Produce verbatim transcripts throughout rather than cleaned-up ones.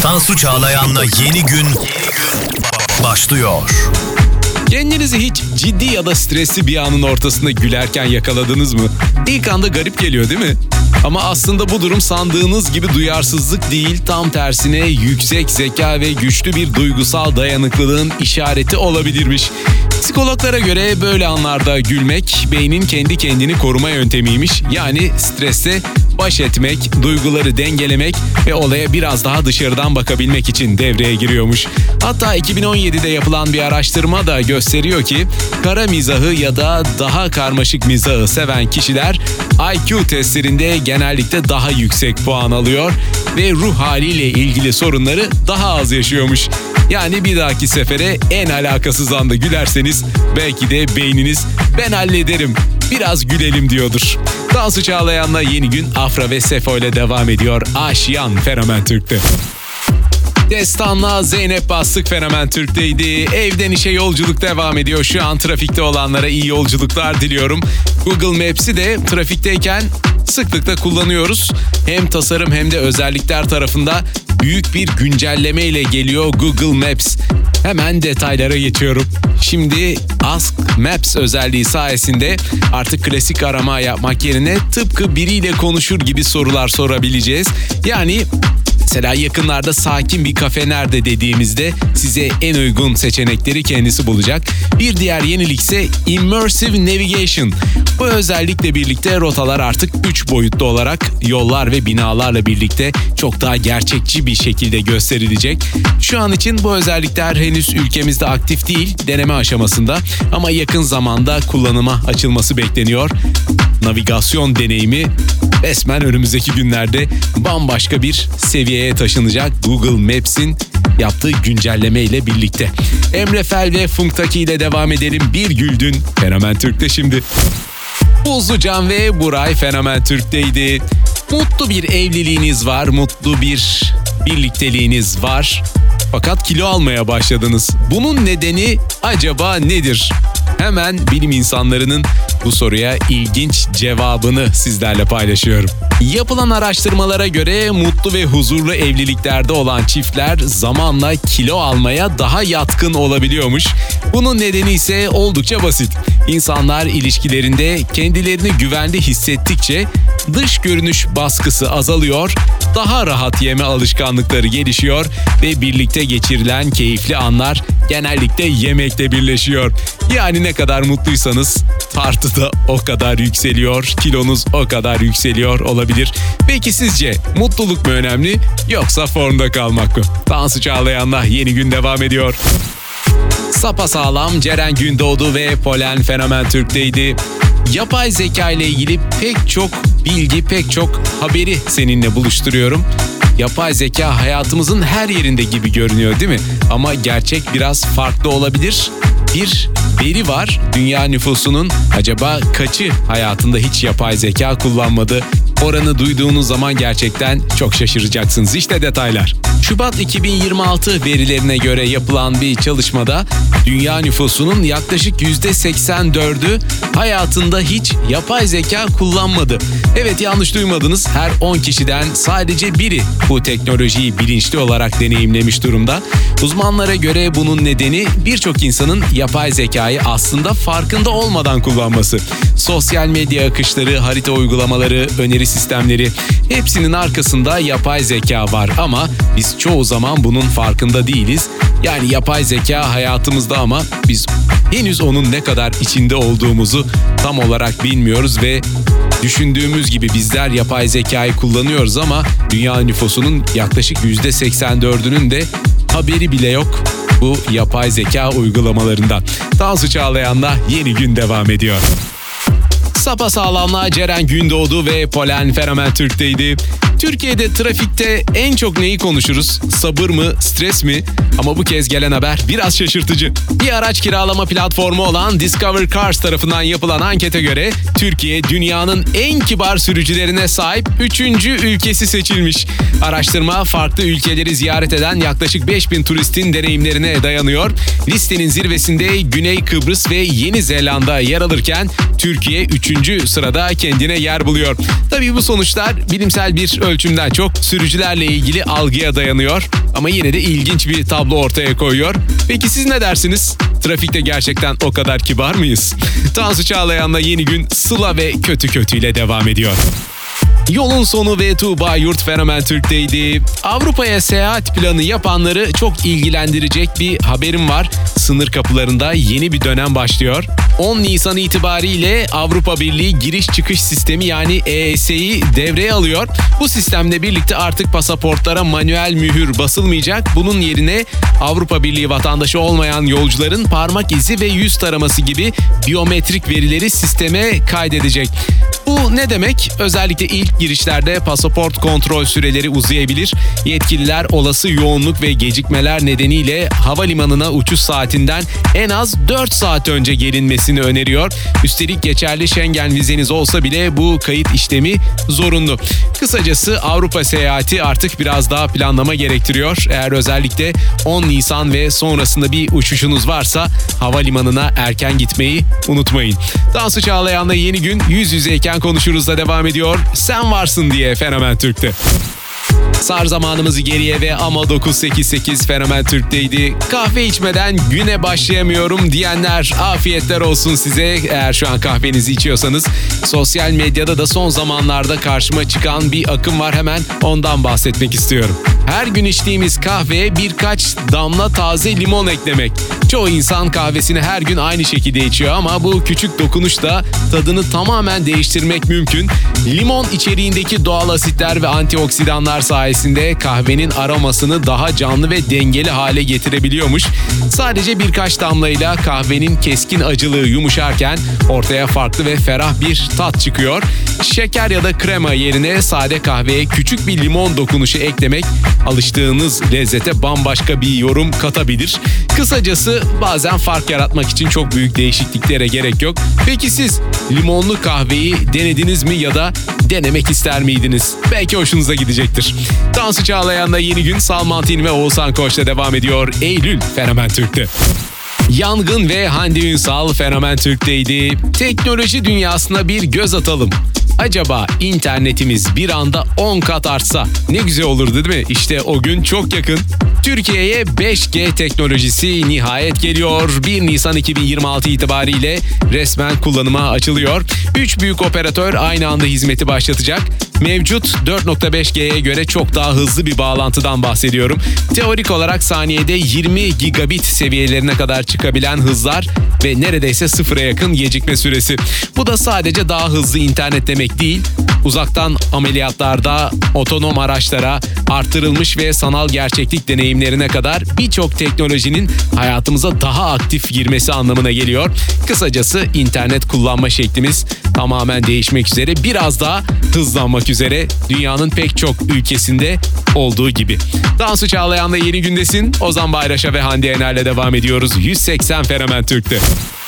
Tansu Çağlayan'la Yeni Gün başlıyor. Kendinizi hiç ciddi ya da stresli bir anın ortasında gülerken yakaladınız mı? İlk anda garip geliyor değil mi? Ama aslında bu durum sandığınız gibi duyarsızlık değil, tam tersine yüksek zeka ve güçlü bir duygusal dayanıklılığın işareti olabilirmiş. Psikologlara göre böyle anlarda gülmek beynin kendi kendini koruma yöntemiymiş. Yani streste baş etmek, duyguları dengelemek ve olaya biraz daha dışarıdan bakabilmek için devreye giriyormuş. Hatta iki bin on yedide yapılan bir araştırma da gösteriyor ki kara mizahı ya da daha karmaşık mizahı seven kişiler I Q testlerinde genellikle daha yüksek puan alıyor ve ruh haliyle ilgili sorunları daha az yaşıyormuş. Yani bir dahaki sefere en alakasız anda gülerseniz belki de beyniniz ben hallederim, biraz gülelim diyordur. Tansu Çağlayan'la Yeni Gün Afra ve Sefo ile devam ediyor. Aşiyan Fenomen Türk'te. Destan'la Zeynep Bastık Fenomen Türk'teydi. Evden işe yolculuk devam ediyor. Şu an trafikte olanlara iyi yolculuklar diliyorum. Google Maps'i de trafikteyken sıklıkla kullanıyoruz. Hem tasarım hem de özellikler tarafında büyük bir güncelleme ile geliyor Google Maps. Hemen detaylara geçiyorum. Şimdi Ask Maps özelliği sayesinde artık klasik arama yapmak yerine tıpkı biriyle konuşur gibi sorular sorabileceğiz. Yani mesela yakınlarda sakin bir kafe nerede dediğimizde size en uygun seçenekleri kendisi bulacak. Bir diğer yenilik ise Immersive Navigation. Bu özellikle birlikte rotalar artık üç boyutlu olarak yollar ve binalarla birlikte çok daha gerçekçi bir şekilde gösterilecek. Şu an için bu özellikler henüz ülkemizde aktif değil, deneme aşamasında ama yakın zamanda kullanıma açılması bekleniyor. Navigasyon deneyimi resmen önümüzdeki günlerde bambaşka bir seviyeye taşınacak Google Maps'in yaptığı güncelleme ile birlikte. Emre Fel ve Funktaki ile devam edelim. Bir güldün Fenomen Türk'te şimdi. Buzlucan ve Buray Fenomen Türk'teydi. Mutlu bir evliliğiniz var, mutlu bir birlikteliğiniz var. Fakat kilo almaya başladınız. Bunun nedeni acaba nedir? Hemen bilim insanlarının bu soruya ilginç cevabını sizlerle paylaşıyorum. Yapılan araştırmalara göre mutlu ve huzurlu evliliklerde olan çiftler zamanla kilo almaya daha yatkın olabiliyormuş. Bunun nedeni ise oldukça basit. İnsanlar ilişkilerinde kendilerini güvende hissettikçe dış görünüş baskısı azalıyor, daha rahat yeme alışkanlıkları gelişiyor ve birlikte geçirilen keyifli anlar genellikle yemekle birleşiyor. Yani ne kadar mutluysanız tartı da o kadar yükseliyor, kilonuz o kadar yükseliyor olabilir. Peki sizce mutluluk mu önemli yoksa formda kalmak mı? Tansu Çağlayan'la Yeni Gün devam ediyor. Sapasağlam Ceren Gündoğdu ve Polen Fenomen Türk'teydi. Yapay zeka ile ilgili pek çok bilgi, pek çok haberi seninle buluşturuyorum. Yapay zeka hayatımızın her yerinde gibi görünüyor değil mi? Ama gerçek biraz farklı olabilir. Bir veri var. Dünya nüfusunun acaba kaçı hayatında hiç yapay zeka kullanmadı? Oranı duyduğunuz zaman gerçekten çok şaşıracaksınız. İşte detaylar. Şubat iki bin yirmi altı verilerine göre yapılan bir çalışmada dünya nüfusunun yaklaşık yüzde seksen dördü hayatında hiç yapay zeka kullanmadı. Evet, yanlış duymadınız. Her on kişiden sadece biri bu teknolojiyi bilinçli olarak deneyimlemiş durumda. Uzmanlara göre bunun nedeni birçok insanın yapay zekayı aslında farkında olmadan kullanması. Sosyal medya akışları, harita uygulamaları, öneri sistemleri, hepsinin arkasında yapay zeka var ama biz çoğu zaman bunun farkında değiliz. Yani yapay zeka hayatımızda ama biz henüz onun ne kadar içinde olduğumuzu tam olarak bilmiyoruz ve düşündüğümüz gibi bizler yapay zekayı kullanıyoruz ama dünya nüfusunun yaklaşık yüzde seksen dördünün de haberi bile yok bu yapay zeka uygulamalarından. Tansu Çağlayan'la Yeni Gün devam ediyor. Sapasağlam'la Ceren Gündoğdu ve Polen Fenomen Türk'teydi. Türkiye'de trafikte en çok neyi konuşuruz? Sabır mı, stres mi? Ama bu kez gelen haber biraz şaşırtıcı. Bir araç kiralama platformu olan Discover Cars tarafından yapılan ankete göre Türkiye dünyanın en kibar sürücülerine sahip üçüncü ülkesi seçilmiş. Araştırma farklı ülkeleri ziyaret eden yaklaşık beş bin turistin deneyimlerine dayanıyor. Listenin zirvesinde Güney Kıbrıs ve Yeni Zelanda yer alırken Türkiye üçüncü sırada kendine yer buluyor. Tabii bu sonuçlar bilimsel bir ölçümden çok sürücülerle ilgili algıya dayanıyor. Ama yine de ilginç bir tablo ortaya koyuyor. Peki siz ne dersiniz? Trafikte gerçekten o kadar kibar mıyız? Tansu Çağlayan'la Yeni Gün Sıla ve Kötü Kötüyle devam ediyor. Yolun sonu ve Tuğba Yurt Fenomen Türk'teydi. Avrupa'ya seyahat planı yapanları çok ilgilendirecek bir haberim var. Sınır kapılarında yeni bir dönem başlıyor. on Nisan itibariyle Avrupa Birliği giriş çıkış sistemi yani E E S'yi devreye alıyor. Bu sistemle birlikte artık pasaportlara manuel mühür basılmayacak. Bunun yerine Avrupa Birliği vatandaşı olmayan yolcuların parmak izi ve yüz taraması gibi biyometrik verileri sisteme kaydedecek. Bu ne demek? Özellikle ilk girişlerde pasaport kontrol süreleri uzayabilir. Yetkililer olası yoğunluk ve gecikmeler nedeniyle havalimanına uçuş saatinden en az dört saat önce gelinmesini öneriyor. Üstelik geçerli Schengen vizeniz olsa bile bu kayıt işlemi zorunlu. Kısacası Avrupa seyahati artık biraz daha planlama gerektiriyor. Eğer özellikle on Nisan ve sonrasında bir uçuşunuz varsa havalimanına erken gitmeyi unutmayın. Tansu Çağlayan'la Yeni Gün yüz yüzeyken konuşuruz da devam ediyor. Sen varsın diye Fenomen Türk'te. Sar zamanımızı geriye ve ama dokuz sekiz sekiz Fenomen Türk'teydi. Kahve içmeden güne başlayamıyorum diyenler afiyetler olsun size. Eğer şu an kahvenizi içiyorsanız sosyal medyada da son zamanlarda karşıma çıkan bir akım var, hemen ondan bahsetmek istiyorum. Her gün içtiğimiz kahveye birkaç damla taze limon eklemek. Çoğu insan kahvesini her gün aynı şekilde içiyor ama bu küçük dokunuşla tadını tamamen değiştirmek mümkün. Limon içeriğindeki doğal asitler ve antioksidanlar sayesinde kahvenin aromasını daha canlı ve dengeli hale getirebiliyormuş. Sadece birkaç damlayla kahvenin keskin acılığı yumuşarken ortaya farklı ve ferah bir tat çıkıyor. Şeker ya da krema yerine sade kahveye küçük bir limon dokunuşu eklemek alıştığınız lezzete bambaşka bir yorum katabilir. Kısacası bazen fark yaratmak için çok büyük değişikliklere gerek yok. Peki siz limonlu kahveyi denediniz mi ya da denemek ister miydiniz? Belki hoşunuza gidecektir. Tansu Çağlayan'la Yeni Gün, Salman Tin ve Oğuzhan Koç'la devam ediyor. Eylül Fenomen Türk'te. Yangın ve Hande Ünsal Fenomen Türk'teydi. Teknoloji dünyasına bir göz atalım. Acaba internetimiz bir anda on kat artsa ne güzel olurdu değil mi? İşte o gün çok yakın. Türkiye'ye beş G teknolojisi nihayet geliyor. bir Nisan iki bin yirmi altı itibariyle resmen kullanıma açılıyor. üç büyük operatör aynı anda hizmeti başlatacak. Mevcut dört nokta beş G'ye göre çok daha hızlı bir bağlantıdan bahsediyorum. Teorik olarak saniyede yirmi gigabit seviyelerine kadar çıkabilen hızlar ve neredeyse sıfıra yakın gecikme süresi. Bu da sadece daha hızlı internet demek değil. Uzaktan ameliyatlarda, otonom araçlara, artırılmış ve sanal gerçeklik deneyimlerine kadar birçok teknolojinin hayatımıza daha aktif girmesi anlamına geliyor. Kısacası internet kullanma şeklimiz tamamen değişmek üzere, biraz daha hızlanmak üzere dünyanın pek çok ülkesinde olduğu gibi. Tansu Çağlayan'la Yeni Gündesin. Ozan Bayraş'a ve Hande Yener'le devam ediyoruz. yüz seksen Fenomen Türk'te.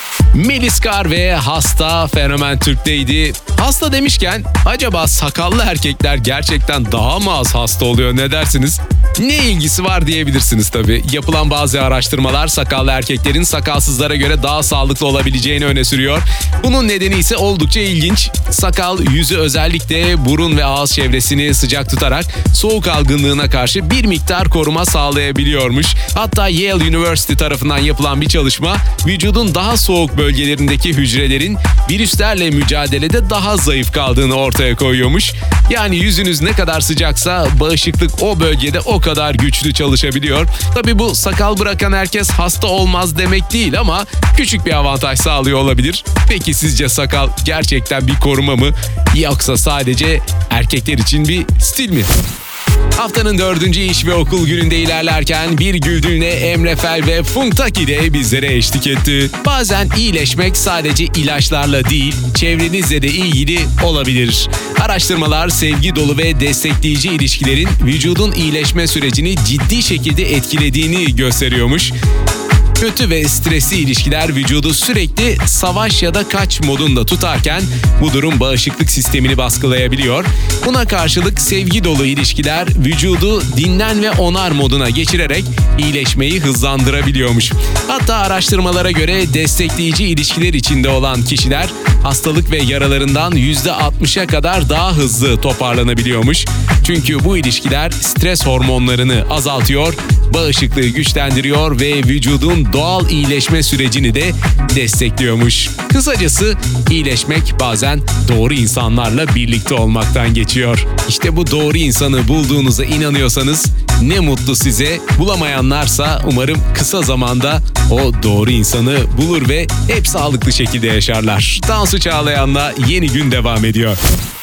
Melis Kar ve Hasta Fenomen Türk'teydi. Hasta demişken acaba sakallı erkekler gerçekten daha mı az hasta oluyor, ne dersiniz? Ne ilgisi var diyebilirsiniz tabii. Yapılan bazı araştırmalar sakallı erkeklerin sakalsızlara göre daha sağlıklı olabileceğini öne sürüyor. Bunun nedeni ise oldukça ilginç. Sakal yüzü, özellikle burun ve ağız çevresini sıcak tutarak soğuk algınlığına karşı bir miktar koruma sağlayabiliyormuş. Hatta Yale University tarafından yapılan bir çalışma vücudun daha soğuk bölgelerindeki hücrelerin virüslerle mücadelede daha zayıf kaldığını ortaya koyuyormuş. Yani yüzünüz ne kadar sıcaksa bağışıklık o bölgede o kadar güçlü çalışabiliyor. Tabii bu sakal bırakan herkes hasta olmaz demek değil ama küçük bir avantaj sağlıyor olabilir. Peki sizce sakal gerçekten bir koruma mı, yoksa sadece erkekler için bir stil mi? Haftanın dördüncü iş ve okul gününde ilerlerken bir güldüğüne Emre Fel ve Funktaki de bizlere eşlik etti. Bazen iyileşmek sadece ilaçlarla değil, çevrenizle de ilgili olabilir. Araştırmalar sevgi dolu ve destekleyici ilişkilerin vücudun iyileşme sürecini ciddi şekilde etkilediğini gösteriyormuş. Kötü ve stresli ilişkiler vücudu sürekli savaş ya da kaç modunda tutarken bu durum bağışıklık sistemini baskılayabiliyor. Buna karşılık sevgi dolu ilişkiler vücudu dinlen ve onar moduna geçirerek iyileşmeyi hızlandırabiliyormuş. Hatta araştırmalara göre destekleyici ilişkiler içinde olan kişiler hastalık ve yaralarından yüzde altmışa kadar daha hızlı toparlanabiliyormuş. Çünkü bu ilişkiler stres hormonlarını azaltıyor, bağışıklığı güçlendiriyor ve vücudun doğal iyileşme sürecini de destekliyormuş. Kısacası iyileşmek bazen doğru insanlarla birlikte olmaktan geçiyor. İşte bu doğru insanı bulduğunuza inanıyorsanız ne mutlu size. Bulamayanlarsa umarım kısa zamanda o doğru insanı bulur ve hep sağlıklı şekilde yaşarlar. Tansu Çağlayan'la yeni gün devam ediyor.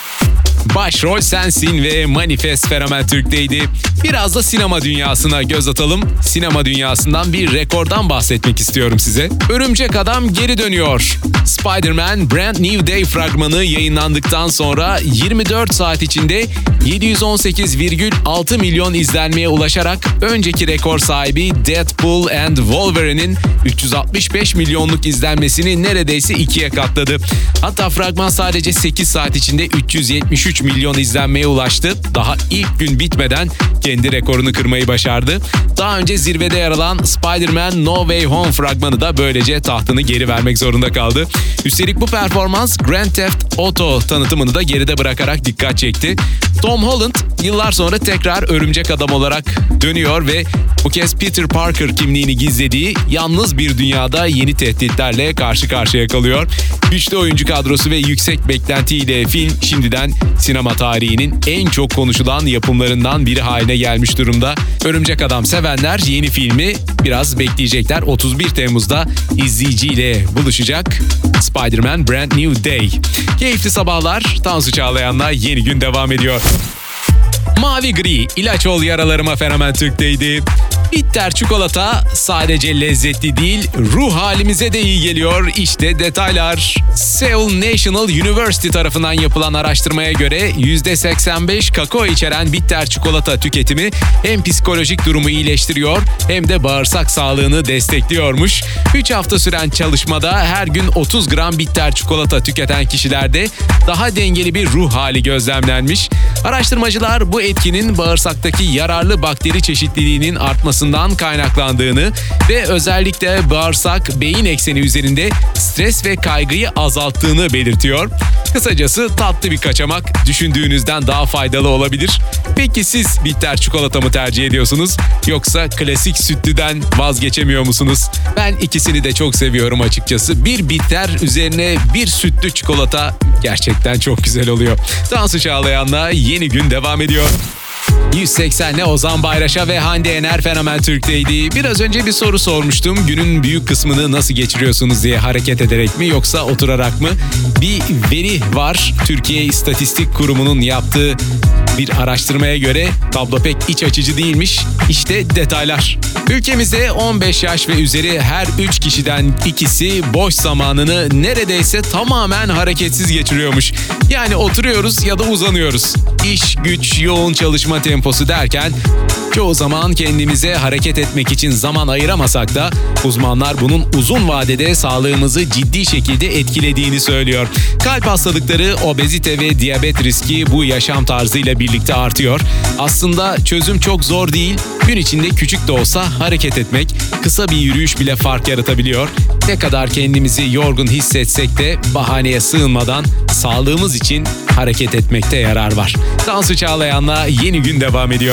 Başrol sensin ve Manifest Fenomen Türk'teydi. Biraz da sinema dünyasına göz atalım. Sinema dünyasından bir rekordan bahsetmek istiyorum size. Örümcek Adam geri dönüyor. Spider-Man Brand New Day fragmanı yayınlandıktan sonra yirmi dört saat içinde yedi yüz on sekiz virgül altı milyon izlenmeye ulaşarak önceki rekor sahibi Deadpool and Wolverine'in üç yüz altmış beş milyonluk izlenmesini neredeyse ikiye katladı. Hatta fragman sadece sekiz saat içinde üç yüz yetmiş üç milyon izlenmeye ulaştı. Daha ilk gün bitmeden kendi rekorunu kırmayı başardı. Daha önce zirvede yer alan Spider-Man No Way Home fragmanı da böylece tahtını geri vermek zorunda kaldı. Üstelik bu performans Grand Theft Auto tanıtımını da geride bırakarak dikkat çekti. Tom Holland yıllar sonra tekrar Örümcek Adam olarak dönüyor ve bu kez Peter Parker kimliğini gizlediği yalnız bir dünyada yeni tehditlerle karşı karşıya kalıyor. Güçlü oyuncu kadrosu ve yüksek beklentiyle film şimdiden sinema tarihinin en çok konuşulan yapımlarından biri haline gelmiş durumda. Örümcek Adam sevenler yeni filmi biraz bekleyecekler. otuz bir Temmuz'da izleyiciyle buluşacak. Spider-Man Brand New Day. Keyifli sabahlar. Tansu Çağlayan'la yeni gün devam ediyor. Mavi Gri, ilaç ol yaralarıma Fenomen Türk'teydi. Bitter çikolata sadece lezzetli değil, ruh halimize de iyi geliyor. İşte detaylar. Seoul National University tarafından yapılan araştırmaya göre yüzde seksen beş kakao içeren bitter çikolata tüketimi hem psikolojik durumu iyileştiriyor hem de bağırsak sağlığını destekliyormuş. üç hafta süren çalışmada her gün otuz gram bitter çikolata tüketen kişilerde daha dengeli bir ruh hali gözlemlenmiş. Araştırmacılar bu etkinin bağırsaktaki yararlı bakteri çeşitliliğinin artmasından kaynaklandığını ve özellikle bağırsak beyin ekseni üzerinde stres ve kaygıyı azalttığını belirtiyor. Kısacası tatlı bir kaçamak düşündüğünüzden daha faydalı olabilir. Peki siz bitter çikolata mı tercih ediyorsunuz yoksa klasik sütlüden vazgeçemiyor musunuz? Ben ikisini de çok seviyorum açıkçası. Bir bitter üzerine bir sütlü çikolata gerçekten çok güzel oluyor. Tansu Çağlayan'la yeni gün devam ediyor. yüz seksenle Ozan Bayraş'a ve Hande Yener Fenomen Türk'teydi. Biraz önce bir soru sormuştum. Günün büyük kısmını nasıl geçiriyorsunuz diye, hareket ederek mi yoksa oturarak mı? Bir veri var. Türkiye İstatistik Kurumu'nun yaptığı bir araştırmaya göre tablo pek iç açıcı değilmiş. İşte detaylar. Ülkemizde on beş yaş ve üzeri her üç kişiden ikisi boş zamanını neredeyse tamamen hareketsiz geçiriyormuş. Yani oturuyoruz ya da uzanıyoruz. İş, güç, yoğun çalışma temposu derken çoğu zaman kendimize hareket etmek için zaman ayıramasak da uzmanlar bunun uzun vadede sağlığımızı ciddi şekilde etkilediğini söylüyor. Kalp hastalıkları, obezite ve diyabet riski bu yaşam tarzıyla birlikte artıyor. Aslında çözüm çok zor değil. Gün içinde küçük de olsa hareket etmek, kısa bir yürüyüş bile fark yaratabiliyor. Ne kadar kendimizi yorgun hissetsek de bahaneye sığınmadan sağlığımız için hareket etmekte yarar var. Tansu Çağlayan'la yeni gün devam ediyor.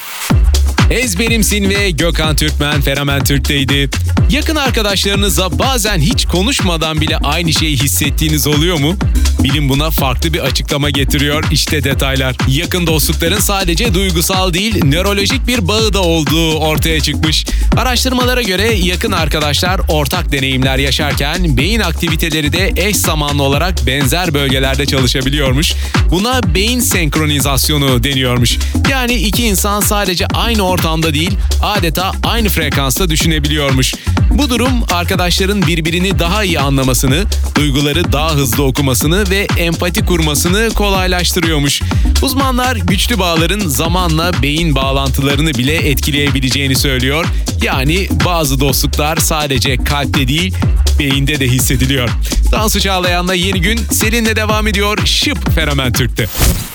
Ezberimsin ve Gökhan Türkmen Fenomen Türk'teydi. Yakın arkadaşlarınızla bazen hiç konuşmadan bile aynı şeyi hissettiğiniz oluyor mu? Bilim buna farklı bir açıklama getiriyor. İşte detaylar. Yakın dostlukların sadece duygusal değil, nörolojik bir bağı da olduğu ortaya çıkmış. Araştırmalara göre yakın arkadaşlar ortak deneyimler yaşarken beyin aktiviteleri de eş zamanlı olarak benzer bölgelerde çalışabiliyormuş. Buna beyin senkronizasyonu deniyormuş. Yani iki insan sadece aynı ortamda değil, adeta aynı frekansta düşünebiliyormuş. Bu durum arkadaşların birbirini daha iyi anlamasını, duyguları daha hızlı okumasını ve empati kurmasını kolaylaştırıyormuş. Uzmanlar güçlü bağların zamanla beyin bağlantılarını bile etkileyebileceğini söylüyor. Yani bazı dostluklar sadece kalpte değil, beyinde de hissediliyor. Tansu Çağlayan'la Yeni Gün seninle devam ediyor. Şıp Fenomen Türk'te.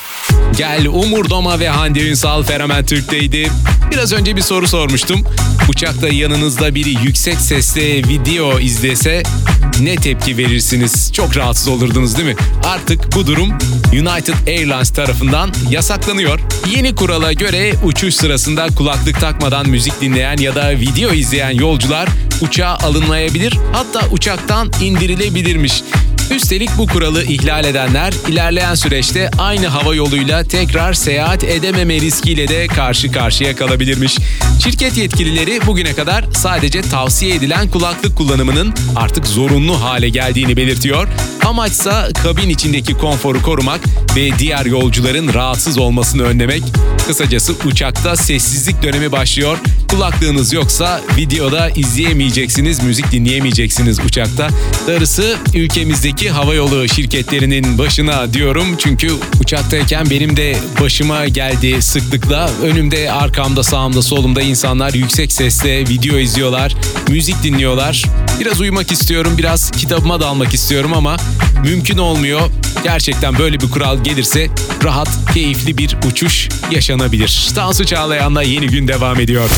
Gel Umur Doma ve Hande Ünsal Fenomen Türk'teydi. Biraz önce bir soru sormuştum. Uçakta yanınızda biri yüksek sesle video izlese ne tepki verirsiniz? Çok rahatsız olurdunuz değil mi? Artık bu durum United Airlines tarafından yasaklanıyor. Yeni kurala göre uçuş sırasında kulaklık takmadan müzik dinleyen ya da video izleyen yolcular uçağa alınmayabilir, hatta uçaktan indirilebilirmiş. Üstelik bu kuralı ihlal edenler ilerleyen süreçte aynı hava yoluyla tekrar seyahat edememe riskiyle de karşı karşıya kalabilirmiş. Şirket yetkilileri bugüne kadar sadece tavsiye edilen kulaklık kullanımının artık zorunlu hale geldiğini belirtiyor. Amaçsa kabin içindeki konforu korumak ve diğer yolcuların rahatsız olmasını önlemek. Kısacası uçakta sessizlik dönemi başlıyor. Kulaklığınız yoksa videoda izleyemeyeceksiniz, müzik dinleyemeyeceksiniz uçakta. Darısı ülkemizdeki havayolu şirketlerinin başına diyorum. Çünkü uçaktayken benim de başıma geldi sıklıkla. Önümde, arkamda, sağımda, solumda insanlar yüksek sesle video izliyorlar, müzik dinliyorlar. Biraz uyumak istiyorum, biraz kitabıma dalmak istiyorum ama mümkün olmuyor. Gerçekten böyle bir kural gelirse rahat, keyifli bir uçuş yaşanabilir. Tansu Çağlayan'la Yeni Gün devam ediyor.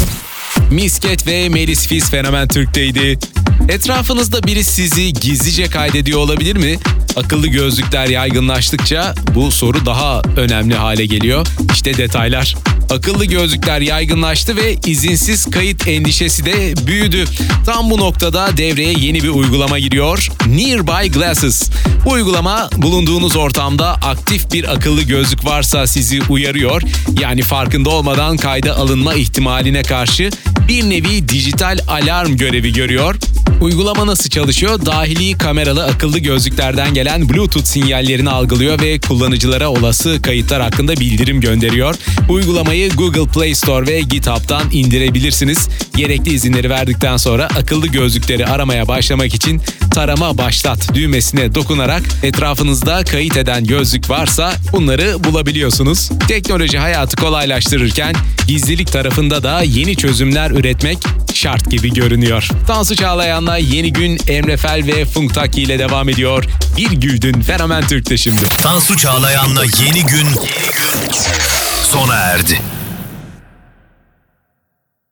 Misket ve Melis Fis Fenomen Türk'teydi. Etrafınızda biri sizi gizlice kaydediyor olabilir mi? Akıllı gözlükler yaygınlaştıkça bu soru daha önemli hale geliyor. İşte detaylar. Akıllı gözlükler yaygınlaştı ve izinsiz kayıt endişesi de büyüdü. Tam bu noktada devreye yeni bir uygulama giriyor. Nearby Glasses. Bu uygulama bulunduğunuz ortamda aktif bir akıllı gözlük varsa sizi uyarıyor. Yani farkında olmadan kayda alınma ihtimaline karşı bir nevi dijital alarm görevi görüyor. Uygulama nasıl çalışıyor? Dahili kameralı akıllı gözlüklerden gelen Bluetooth sinyallerini algılıyor ve kullanıcılara olası kayıtlar hakkında bildirim gönderiyor. Uygulamayı Google Play Store ve GitHub'dan indirebilirsiniz. Gerekli izinleri verdikten sonra akıllı gözlükleri aramaya başlamak için tarama başlat düğmesine dokunarak etrafınızda kayıt eden gözlük varsa bunları bulabiliyorsunuz. Teknoloji hayatı kolaylaştırırken gizlilik tarafında da yeni çözümler üretmek şart gibi görünüyor. Tansu Çağlayan'la Yeni Gün, Emre Fel ve Funk Taki ile devam ediyor. Bir güldün Fenomen Türk'te şimdi. Tansu Çağlayan'la Yeni Gün sona erdi.